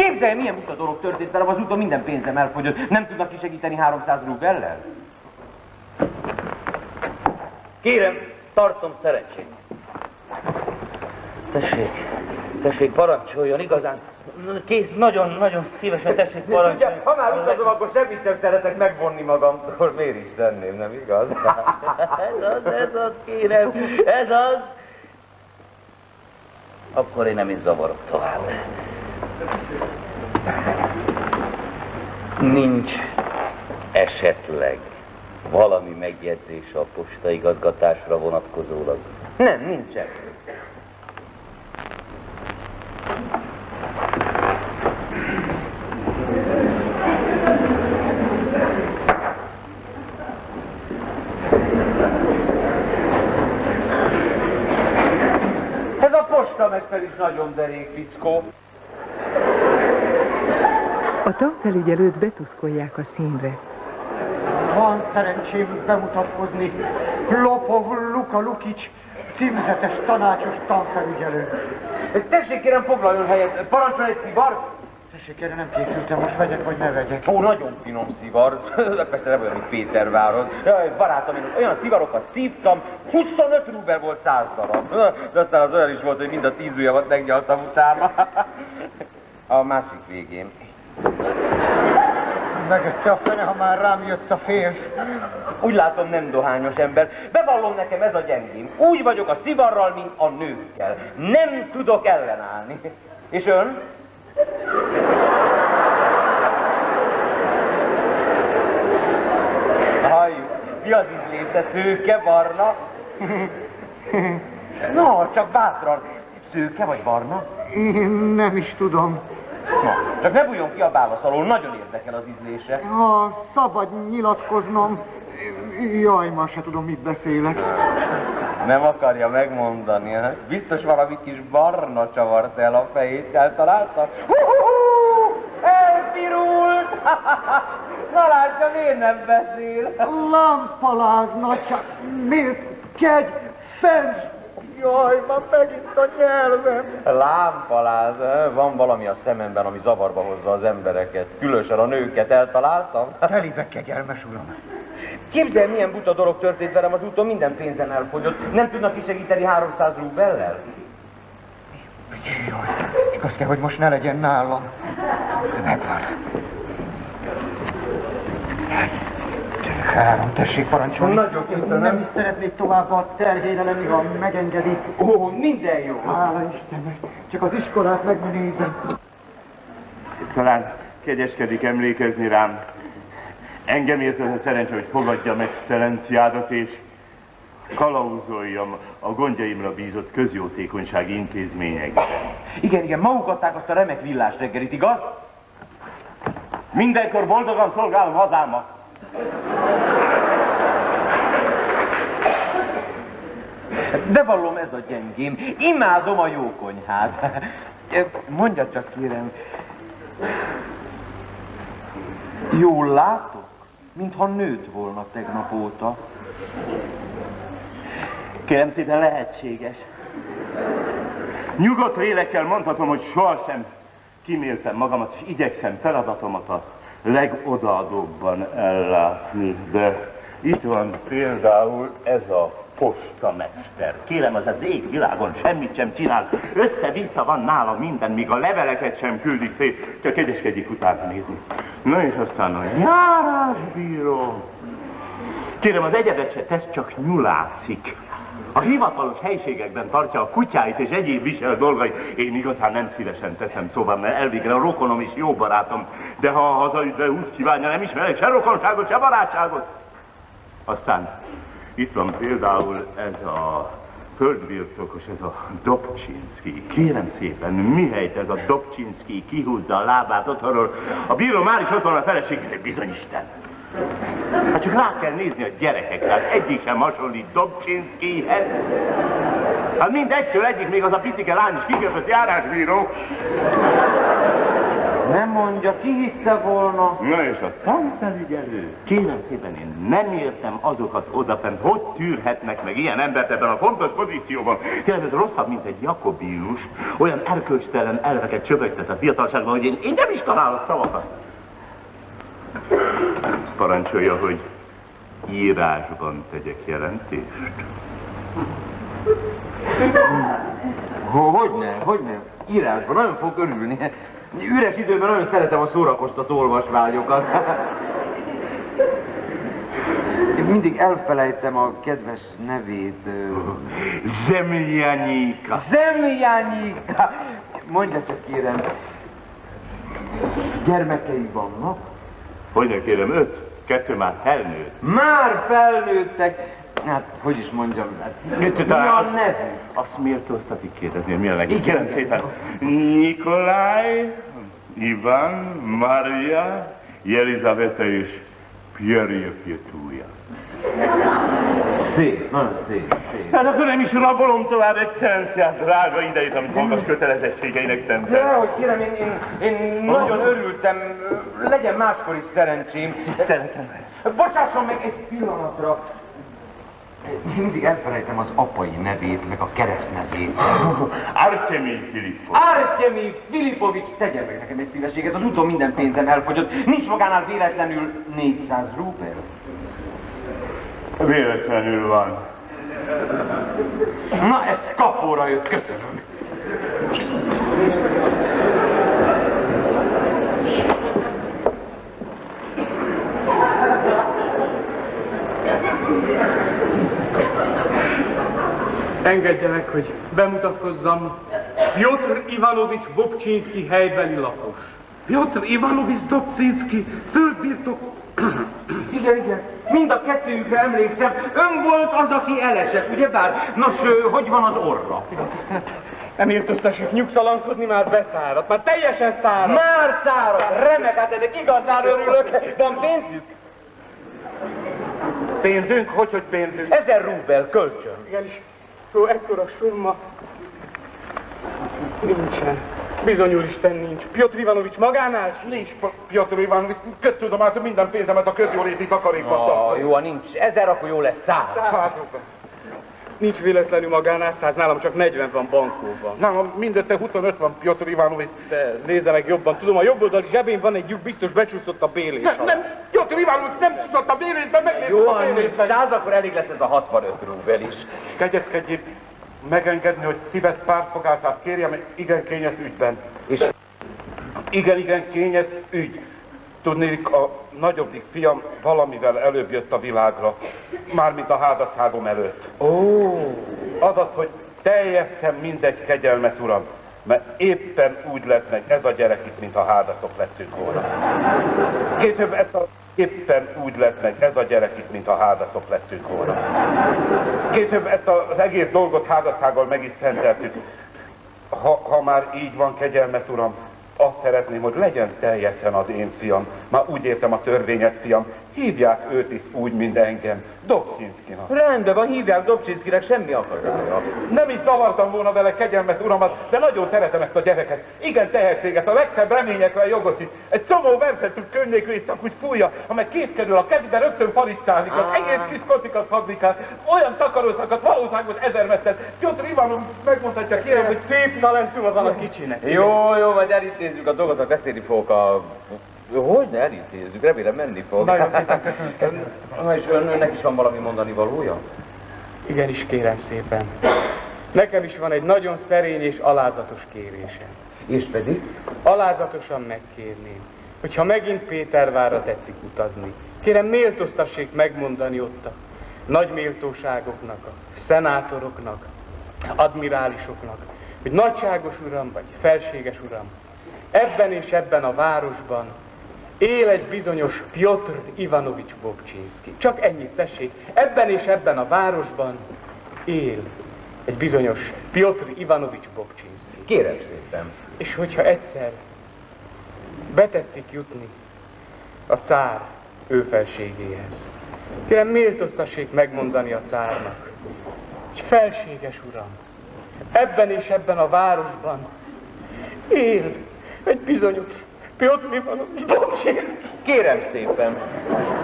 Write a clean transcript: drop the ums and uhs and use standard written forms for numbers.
Képzelj, milyen buta dolog történt velem, az úton minden pénzem elfogyott. Nem tudnak ki segíteni 300 rubellel? Kérem, tartom szerencsét. Tessék, parancsoljon, igazán. Kész, nagyon szívesen, tessék, parancsoljon. Ha már utazom, akkor semmit nem szeretek megvonni magamtól. Miért is tenném, nem igaz? Ez az, kérem, ez az. Akkor én nem is zavarok tovább. Nincs esetleg valami megjegyzés a postaigazgatásra vonatkozólag? Nem, nincsen. Ez a postamester is nagyon derék fickó. A tanfelügyelőt betuszkolják a színre. Van szerencsém bemutatkozni. Lopov Luka Lukics, címzetes tanácsos tanfelügyelő. Tessék, kérem, foglaljon helyet. Parancsol egy szivart? Tessék, erre nem készültem, most vegyek vagy ne vegyek. Ó, nagyon finom szivar. Persze nem olyan, mint Pétervárod. Jaj, barátom, én olyan szivarokat szívtam, 25 rubel volt 100 darab. De aztán az olyan is volt, hogy mind a 10 ujjamat megnyaltam utána. A másik végén. Megette a fene, ha már rám jött a férsz. Úgy látom, nem dohányos ember. Bevallom, nekem ez a gyengém. Úgy vagyok a szivarral, mint a nőkkel. Nem tudok ellenállni. És ön? Halljuk, mi az ízlése? Szőke, barna? No, csak bátran. Szőke vagy barna? Én nem is tudom. Na, csak ne bújjon ki a válasz alól, nagyon érdekel az ízlése. Ha szabad nyilatkoznom, jaj, ma se tudom, mit beszélek. Nem akarja megmondani, ha? Biztos valami kis barna csavart el a fejét, eltalálta? Elpirult! Na látja, miért nem beszél? Lámpalázna csak, miért kegy, fenn? Jaj, ma megint a nyelvem. Lámpaláz, van valami a szememben, ami zavarba hozza az embereket. Különösen a nőket eltaláltam. Telibe, kegyelmes uram. Képzelj, milyen buta dolog történt velem az úton, minden pénzem elfogyott. Nem tudnak kisegíteni 300 rubellel? Jaj, igaz kell, hogy most ne legyen nálam. Megvan. 3, tessék parancsolni. Nagyon köszönöm. Nem is szeretnék tovább a terhére lenni, ha megengedik. Ó, minden jó. Hála Istennek, csak az iskolát meg ne nézem. Talán kegyeskedik emlékezni rám. Engem ért az a szerencse, hogy fogadjam excellenciádat, és kalauzoljam a gondjaimra bízott közjótékonysági intézményekben. Igen, maguk adták azt a remek villás reggelit, igaz? Mindenkor boldogan szolgálom hazámat. Bevallom, ez a gyengém. Imádom a jó konyhát. Mondja csak, kérem. Jól látok? Mintha nőtt volna tegnap óta. Kérem szépen, lehetséges. Nyugodt lélekkel mondhatom, hogy sohasem kiméltem magamat, és igyekszem feladatomat a legodaadóbban ellátni. De itt van például ez a postamester. Kérem, az ég világon semmit sem csinál. Össze-vissza van nála minden, míg a leveleket sem küldik szét. Csak kegyeskedjék utána nézni. Na és aztán a járásbíró. Kérem, az egyedet se tesz, csak nyulászik. A hivatalos helyiségekben tartja a kutyáit és egyéb visel dolgait. Én igazán nem szívesen teszem szóval, mert elvégre a rokonom is jó barátom. De ha hazaütve úgy kívánja, nem ismerek se rokonságot, se barátságot. Aztán itt van például ez a földbirtokos, ez a Dobcsinszky. Kérem szépen, mihelyt ez a Dobcsinszky kihúzza a lábát otthonról, a bíró már is ott van a feleségének, bizony Isten. Hát csak rá kell nézni a gyerekekre, egyik sem hasonlít Dobcsinszkyhez. Hát mind egytől egyik, még az a picike lány is kiköpött járásbíró. Nem mondja, ki hitte volna? Na és a tanfelügyelő? Kérem szépen, én nem értem azokat odafent, hogy tűrhetnek meg ilyen embert ebben a fontos pozícióban. Kérem, ez rosszabb, mint egy Jakobinus, olyan erkölcstelen elveket csöpögtet a fiatalságban, hogy én nem is találok szavakat. Parancsolja, hogy írásban tegyek jelentést. Hogyne. Írásban nagyon fog örülni. Üres időben nagyon szeretem a szórakoztató olvasmányokat. Én mindig elfelejtem a kedves nevét. Zemljanyika. Zemljanyika! Mondja csak, kérem, gyermekei vannak? Hogyne kérem, 5? 2 már felnőtt. Már felnőttek! Hát, hogy is mondjam, mi a nevük? Azt méltóztatik kérdezni, mi a nevük? Kérem szépen. Nikolaj, Ivan, Maria, Jelizaveta és Pierre Pietúja. Szép, nagyon szép. Hát akkor nem is rabolom tovább excellenciát, drága idejét, amit magas kötelezettségeinek szentel. De, hogy kérem, én nagyon örültem, legyen máskor is szerencsém. Szeretem. Bocsásson meg egy pillanatra. Mindig elfelejtem az apai nevét, meg a keresztnevét. Artemi Filipovics. Artemi Filipovics, tegyen meg nekem egy szívességet, az úton minden pénzem elfogyott. Nincs magánál véletlenül 400 rubel. Véletlenül van. Na, ez kapóra jött, köszönöm. Engedje meg, hogy bemutatkozzam. Piotr Ivanovics Bobcsinszky helybeli lakos. Piotr Ivanovics Bobcsinszky földbirtok... Igen, mind a kettőjükre emlékszem. Ön volt az, aki elesett, ugyebár? Nos, hogy van az orra? Nem értöztessék nyugtalankodni, már beszáradt, már teljesen száradt. Már száradt, remek, hát ennek igazán örülök. Van pénzük? Pénzünk? Hogy pénzünk? 1000 rubel, kölcsön. Igenis, szó, ekkora summa. Nincsen. Bizonyul Isten nincs. Piotr Ivanovics magánál? Nincs, Piotr Ivanovics. Köztudomású minden pénzemet a közjóléti takarékban tartom. Jó, nincs 1000, akkor jó lesz 100. 100 rubel. Nincs véletlenül magánál, 100, nálam csak 40 van bankóban. Nálam mindössze 25 van, Piotr Ivanovics. De nézze meg jobban, tudom, a jobb oldali zsebén van egy lyuk, biztos becsúszott a bélés. Nem, Piotr Ivanovics nem csúszott a bélésben, megnéztem Jó, a bélésben. 100, akkor elég lesz ez a 65 rubel is. Kegyezkedjék megengedni, hogy szíves pártfogását kérjem egy igen kényes ügyben. És? Igen, kényes ügy. Tudnék, a nagyobbik fiam valamivel előbb jött a világra, mármint a házasságom előtt. Azaz, hogy teljesen mindegy, kegyelmet uram, mert éppen úgy lett meg ez a gyerek itt, mint a házasok lettünk volna. Később éppen úgy lett meg ez a gyerek itt, mint a házasok lettünk volna. Később ezt az egész dolgot házassággal meg is szenteltük. Ha már így van, kegyelmet uram, azt szeretném, hogy legyen teljesen az én fiam. Már úgy értem a törvényet, fiam. Hívják őt is úgy, mint engem. Dobcsinszkinak. Rendben van, hívják Dobcsinszkinek, semmi akadálya. Nem is zavartam volna vele, kegyelmet uramat, de nagyon szeretem ezt a gyereket. Igen, tehetséges, a legszebb reményekre jogosít. Egy csomó verset tud könnyékül és csak úgy fújja, amely készkedül a kezébe rögtön falisztálni, az egész kis kocikat fabrikál, olyan takarószakat, valóságos 1000 messzet. Piotr Ivanovics megmondhatja, kérem, hogy szép talentuma van a kicsinek. Jó, majd elintézzük a dolgokat, beszélni fogok a... Hogy ne elintézzük? Remélem menni fog. Nagyon szépen köszönöm. Na és önnek is van valami mondani valója? Igenis, kérem szépen. Nekem is van egy nagyon szerény és alázatos kérésem. És pedig? Alázatosan megkérném, hogyha megint Pétervárra tetszik utazni, kérem méltóztassék megmondani ott a nagy méltóságoknak, a szenátoroknak, admirálisoknak, hogy nagyságos uram vagy felséges uram, ebben és ebben a városban él egy bizonyos Piotr Ivanovics Bobcsinszky. Csak ennyit tessék, ebben és ebben a városban él egy bizonyos Piotr Ivanovics Bobcsinszky. Kérem szépen. És hogyha egyszer betetszik jutni a cár ő felségéhez, kérem méltóztassék megmondani a cárnak, hogy felséges uram, ebben és ebben a városban él egy bizonyos Piotr, mi van? Kérem szépen.